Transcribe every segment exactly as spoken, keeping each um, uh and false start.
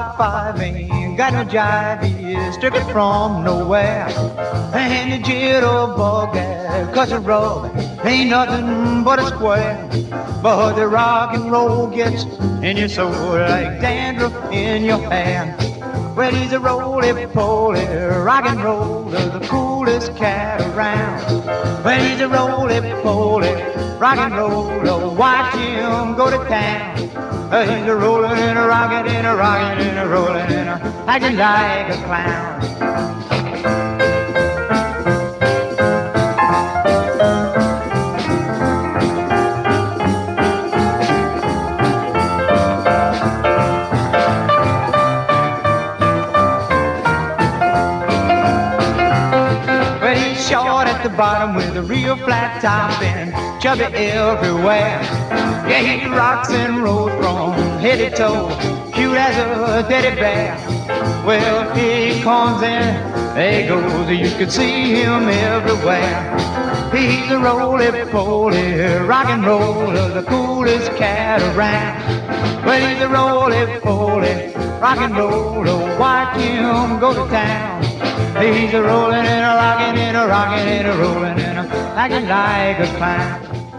five five ain't got no jive, he's strictly from nowhere. And the jitterbug, cause a rug ain't nothing but a square. But the rock and roll gets in your soul like dandruff in your hair. Well, he's a roly-poly rock and roller, the coolest cat around. Well, he's a roly-poly rock and roller, watch him go to town. Uh, he's a rollin' and a rockin' and a rockin' and a rollin' and a actin' like a clown. Short at the bottom with a real flat top and chubby everywhere. Yeah, he rocks and rolls from head to toe, cute as a teddy bear. Well, he comes and there goes, you can see him everywhere. He's a roly-poly rock and roller, the coolest cat around. Well, he's a roly-poly rock and roller, watch him go to town. He's a rollin' and a rockin' and a rockin' and a rollin' and a actin' like a clown.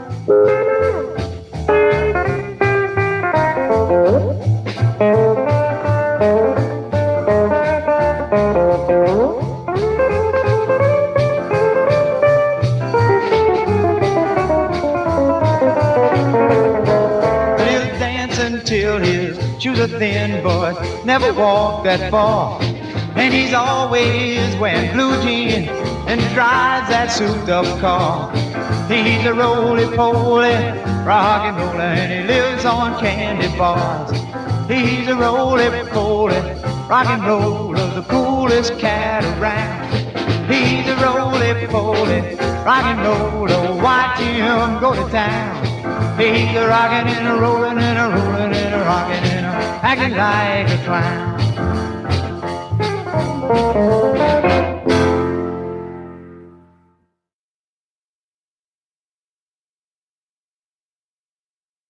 But he'll dance until his shoes are thin, but never walk that far. And he's always wearing blue jeans and drives that souped-up car. He's a roly-poly rock and roller, and he lives on candy bars. He's a roly-poly rock and roller, the coolest cat around. He's a roly-poly rock and roller, watch him go to town. He's a rockin' and a rollin' and a rollin' and a rockin' and a actin' like a clown.